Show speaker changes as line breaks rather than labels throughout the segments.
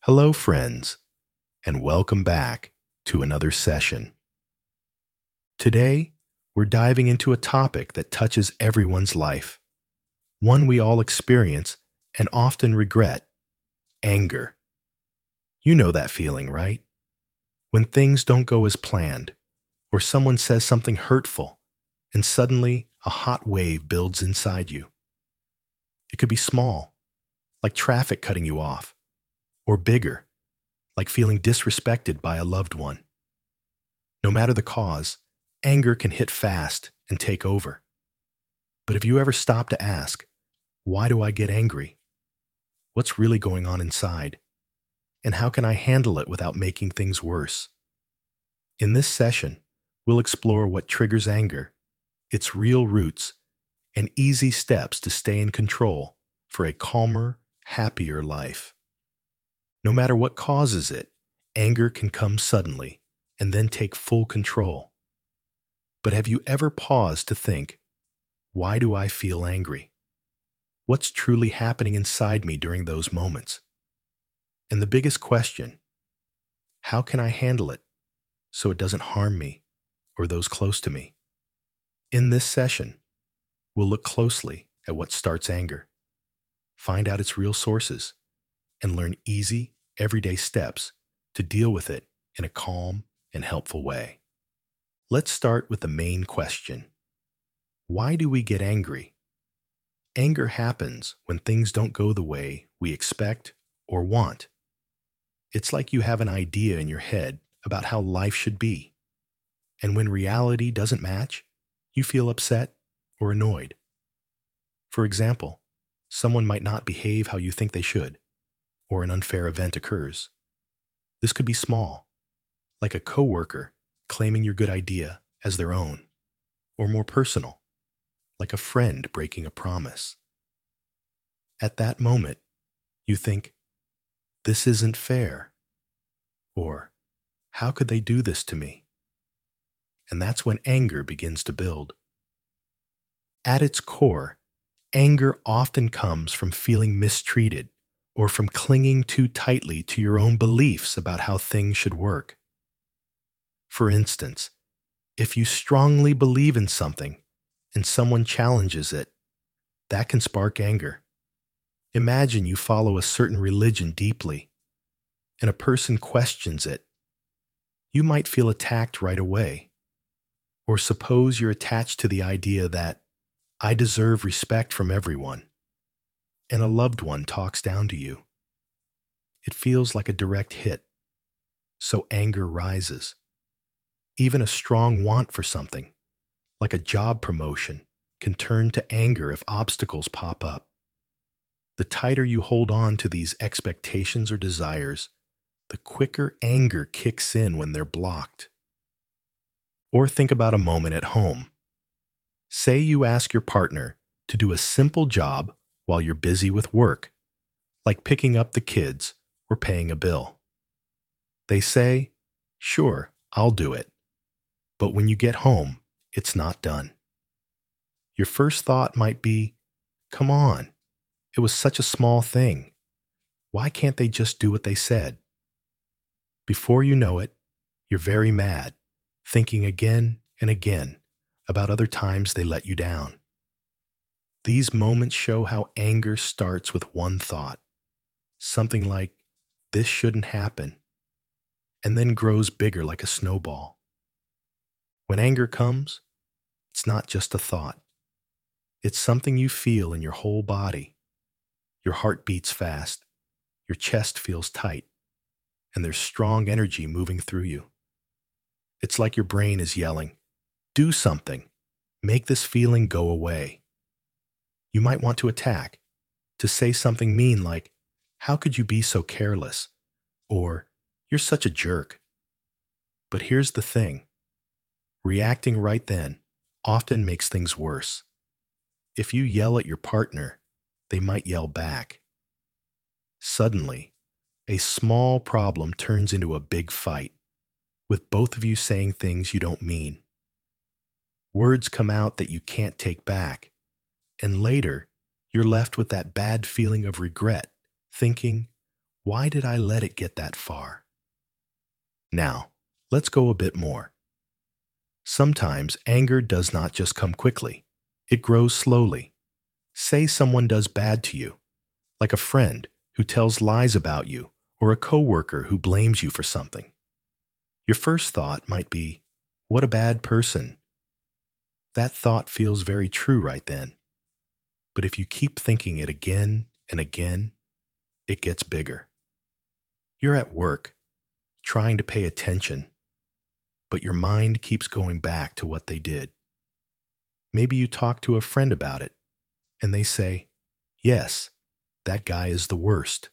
Hello, friends, and welcome back to another session. Today, we're diving into a topic that touches everyone's life, one we all experience and often regret: anger. You know that feeling, right? When things don't go as planned, or someone says something hurtful, and suddenly a hot wave builds inside you. It could be small, like traffic cutting you off, or bigger, like feeling disrespected by a loved one. No matter the cause, anger can hit fast and take over. But have you ever stopped to ask, why do I get angry? What's really going on inside? And how can I handle it without making things worse? In this session, we'll explore what triggers anger, its real roots, and easy steps to stay in control for a calmer, happier life. No matter what causes it, anger can come suddenly and then take full control. But have you ever paused to think, why do I feel angry? What's truly happening inside me during those moments? And the biggest question, how can I handle it so it doesn't harm me or those close to me? In this session, we'll look closely at what starts anger, find out its real sources, and learn easy, everyday steps to deal with it in a calm and helpful way. Let's start with the main question. Why do we get angry? Anger happens when things don't go the way we expect or want. It's like you have an idea in your head about how life should be. And when reality doesn't match, you feel upset or annoyed. For example, someone might not behave how you think they should, or an unfair event occurs. This could be small, like a coworker claiming your good idea as their own, or more personal, like a friend breaking a promise. At that moment, you think, this isn't fair, or how could they do this to me? And that's when anger begins to build. At its core, anger often comes from feeling mistreated or from clinging too tightly to your own beliefs about how things should work. For instance, if you strongly believe in something and someone challenges it, that can spark anger. Imagine you follow a certain religion deeply, and a person questions it. You might feel attacked right away. Or suppose you're attached to the idea that I deserve respect from everyone, and a loved one talks down to you. It feels like a direct hit, so anger rises. Even a strong want for something, like a job promotion, can turn to anger if obstacles pop up. The tighter you hold on to these expectations or desires, the quicker anger kicks in when they're blocked. Or think about a moment at home. Say you ask your partner to do a simple job while you're busy with work, like picking up the kids or paying a bill. They say, "Sure, I'll do it." But when you get home, it's not done. Your first thought might be, "Come on, it was such a small thing. Why can't they just do what they said?" Before you know it, you're very mad, thinking again and again about other times they let you down. These moments show how anger starts with one thought, something like, "This shouldn't happen," and then grows bigger like a snowball. When anger comes, it's not just a thought. It's something you feel in your whole body. Your heart beats fast, your chest feels tight, and there's strong energy moving through you. It's like your brain is yelling, "Do something. Make this feeling go away." You might want to attack, to say something mean like, "How could you be so careless?" Or, "You're such a jerk." But here's the thing. Reacting right then often makes things worse. If you yell at your partner, they might yell back. Suddenly, a small problem turns into a big fight, with both of you saying things you don't mean. Words come out that you can't take back, and later, you're left with that bad feeling of regret, thinking, Why did I let it get that far? Now, let's go a bit more. Sometimes anger does not just come quickly. It grows slowly. Say someone does bad to you, like a friend who tells lies about you or a coworker who blames you for something. Your first thought might be, "What a bad person." That thought feels very true right then. But if you keep thinking it again and again, it gets bigger. You're at work, trying to pay attention, but your mind keeps going back to what they did. Maybe you talk to a friend about it, and they say, "Yes, that guy is the worst."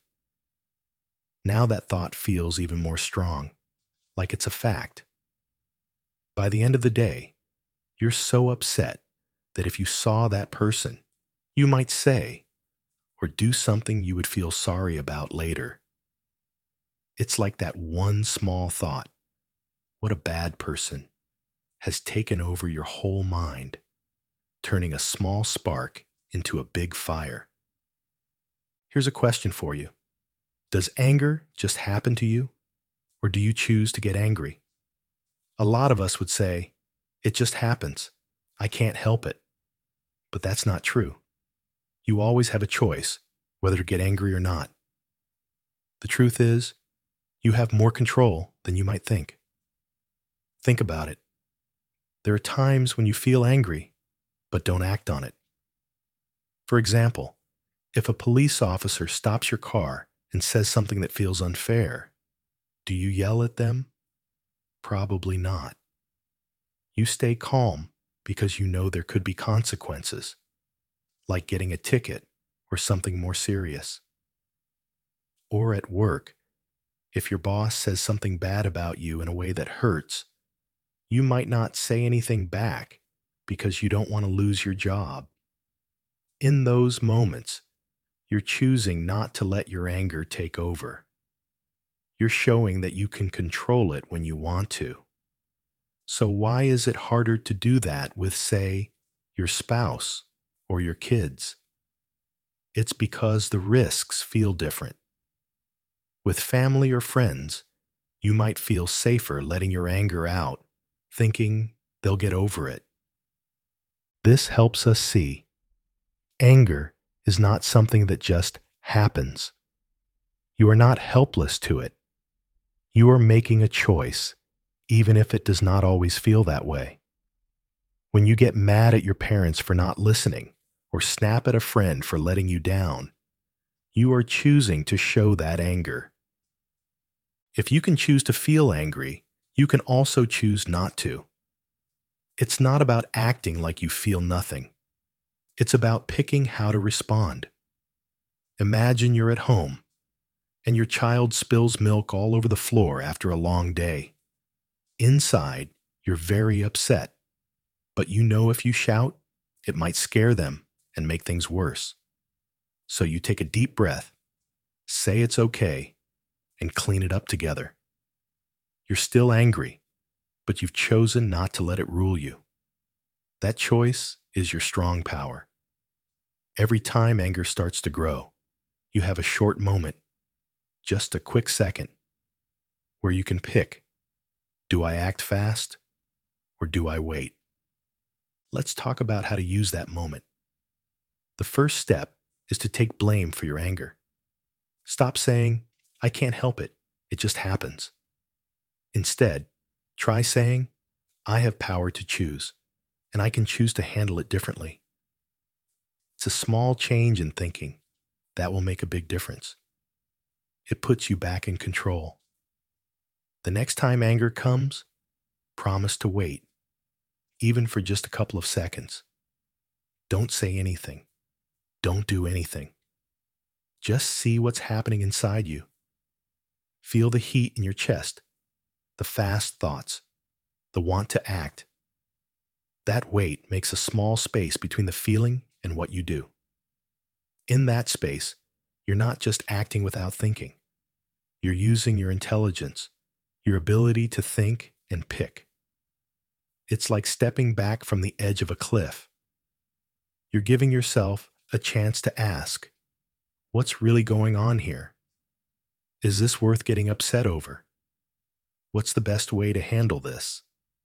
Now that thought feels even more strong, like it's a fact. By the end of the day, you're so upset that if you saw that person, you might say or do something you would feel sorry about later. It's like that one small thought, "What a bad person," has taken over your whole mind, turning a small spark into a big fire. Here's a question for you. Does anger just happen to you, or do you choose to get angry? A lot of us would say, "It just happens. I can't help it." But that's not true. You always have a choice whether to get angry or not. The truth is, you have more control than you might think. Think about it. There are times when you feel angry, but don't act on it. For example, if a police officer stops your car and says something that feels unfair, do you yell at them? Probably not. You stay calm because you know there could be consequences, like getting a ticket or something more serious. Or at work, if your boss says something bad about you in a way that hurts, you might not say anything back because you don't want to lose your job. In those moments, you're choosing not to let your anger take over. You're showing that you can control it when you want to. So why is it harder to do that with, say, your spouse or your kids? It's because the risks feel different. With family or friends, you might feel safer letting your anger out, thinking they'll get over it. This helps us see anger is not something that just happens. You are not helpless to it. You are making a choice, even if it does not always feel that way. When you get mad at your parents for not listening, or snap at a friend for letting you down, you are choosing to show that anger. If you can choose to feel angry, you can also choose not to. It's not about acting like you feel nothing. It's about picking how to respond. Imagine you're at home, and your child spills milk all over the floor after a long day. Inside, you're very upset, but you know if you shout, it might scare them and make things worse. So you take a deep breath, say it's okay, and clean it up together. You're still angry, but you've chosen not to let it rule you. That choice is your strong power. Every time anger starts to grow, you have a short moment, just a quick second, where you can pick, do I act fast or do I wait? Let's talk about how to use that moment. The first step is to take blame for your anger. Stop saying, "I can't help it, it just happens." Instead, try saying, "I have power to choose, and I can choose to handle it differently." It's a small change in thinking that will make a big difference. It puts you back in control. The next time anger comes, promise to wait, even for just a couple of seconds. Don't say anything. Don't do anything. Just see what's happening inside you. Feel the heat in your chest, the fast thoughts, the want to act. That wait makes a small space between the feeling and what you do. In that space, you're not just acting without thinking. You're using your intelligence, your ability to think and pick. It's like stepping back from the edge of a cliff. You're giving yourself a chance to ask, what's really going on here? Is this worth getting upset over? What's the best way to handle this?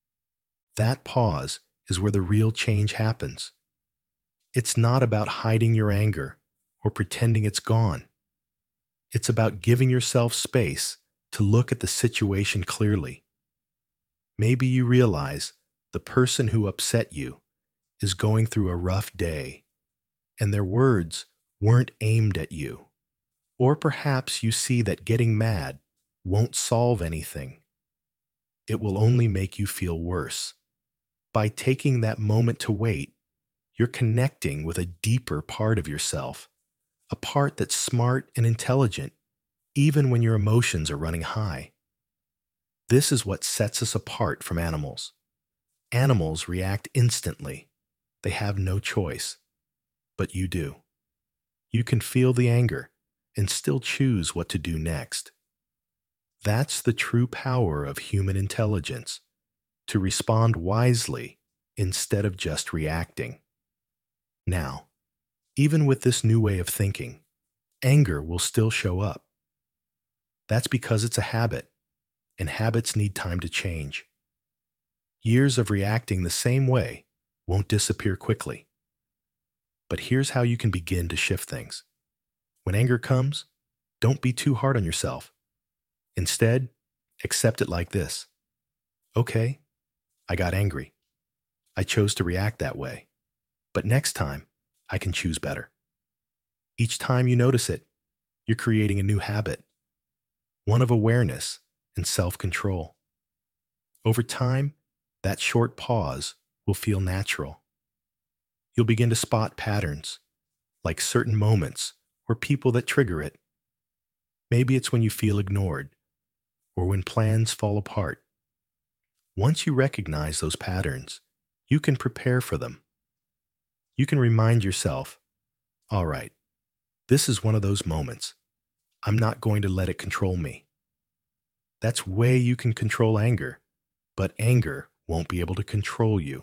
That pause is where the real change happens. It's not about hiding your anger or pretending it's gone. It's about giving yourself space to look at the situation clearly. Maybe you realize the person who upset you is going through a rough day, and their words weren't aimed at you. Or perhaps you see that getting mad won't solve anything. It will only make you feel worse. By taking that moment to wait, you're connecting with a deeper part of yourself, a part that's smart and intelligent, even when your emotions are running high. This is what sets us apart from animals. Animals react instantly. They have no choice. But you do. You can feel the anger and still choose what to do next. That's the true power of human intelligence, to respond wisely instead of just reacting. Now, even with this new way of thinking, anger will still show up. That's because it's a habit, and habits need time to change. Years of reacting the same way won't disappear quickly. But here's how you can begin to shift things. When anger comes, don't be too hard on yourself. Instead, accept it like this. Okay, I got angry. I chose to react that way. But next time, I can choose better. Each time you notice it, you're creating a new habit, one of awareness and self-control. Over time, that short pause will feel natural. You'll begin to spot patterns, like certain moments or people that trigger it. Maybe it's when you feel ignored, or when plans fall apart. Once you recognize those patterns, you can prepare for them. You can remind yourself, all right, this is one of those moments. I'm not going to let it control me. That's way you can control anger, but anger won't be able to control you.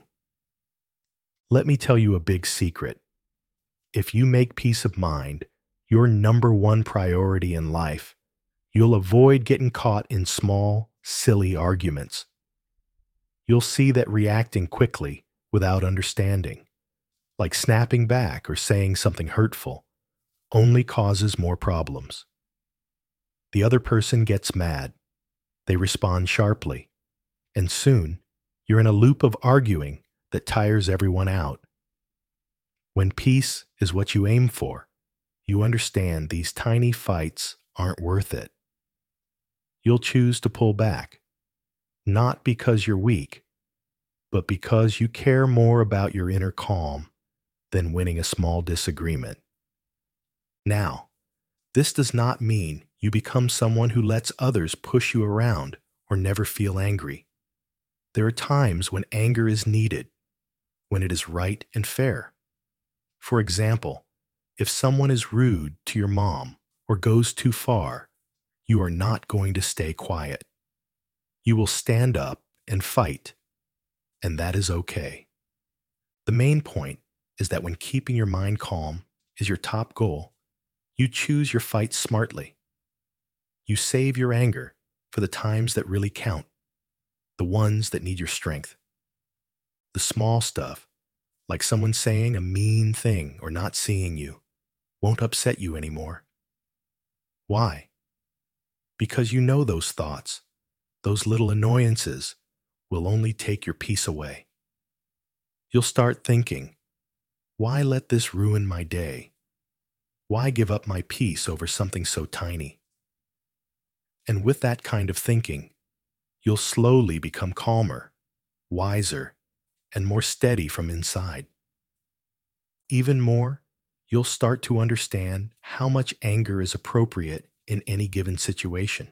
Let me tell you a big secret. If you make peace of mind your number one priority in life, you'll avoid getting caught in small, silly arguments. You'll see that reacting quickly without understanding, like snapping back or saying something hurtful, only causes more problems. The other person gets mad. They respond sharply. And soon, you're in a loop of arguing that tires everyone out. When peace is what you aim for, you understand these tiny fights aren't worth it. You'll choose to pull back, not because you're weak, but because you care more about your inner calm than winning a small disagreement. Now, this does not mean you become someone who lets others push you around or never feel angry. There are times when anger is needed, when it is right and fair. For example, if someone is rude to your mom or goes too far, you are not going to stay quiet. You will stand up and fight, and that is okay. The main point is that when keeping your mind calm is your top goal, you choose your fight smartly. You save your anger for the times that really count, the ones that need your strength. The small stuff, like someone saying a mean thing or not seeing you, won't upset you anymore. Why? Because you know those thoughts, those little annoyances, will only take your peace away. You'll start thinking, why let this ruin my day? Why give up my peace over something so tiny? And with that kind of thinking, you'll slowly become calmer, wiser, and more steady from inside. Even more, you'll start to understand how much anger is appropriate in any given situation.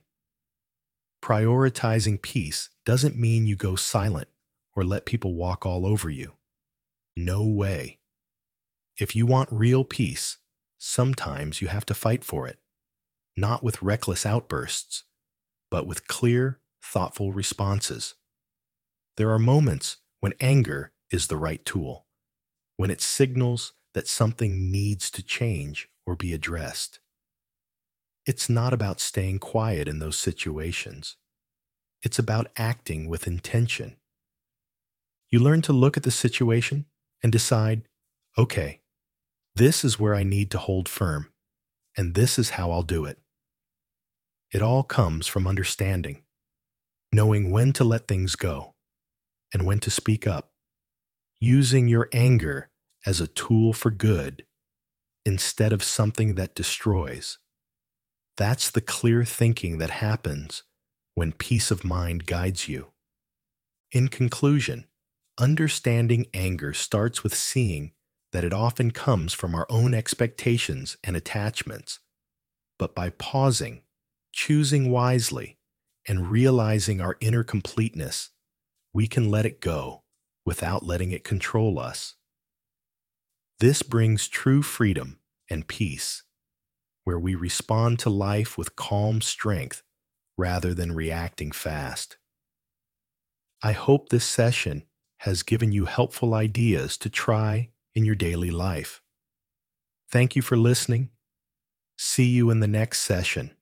Prioritizing peace doesn't mean you go silent or let people walk all over you. No way. If you want real peace, sometimes you have to fight for it, not with reckless outbursts, but with clear, thoughtful responses. There are moments when anger is the right tool, when it signals that something needs to change or be addressed. It's not about staying quiet in those situations. It's about acting with intention. You learn to look at the situation and decide, okay, this is where I need to hold firm, and this is how I'll do it. It all comes from understanding, knowing when to let things go and when to speak up, using your anger as a tool for good instead of something that destroys. That's the clear thinking that happens when peace of mind guides you. In conclusion, understanding anger starts with seeing that it often comes from our own expectations and attachments. But by pausing, choosing wisely, and realizing our inner completeness, we can let it go without letting it control us. This brings true freedom and peace, where we respond to life with calm strength rather than reacting fast. I hope this session has given you helpful ideas to try in your daily life. Thank you for listening. See you in the next session.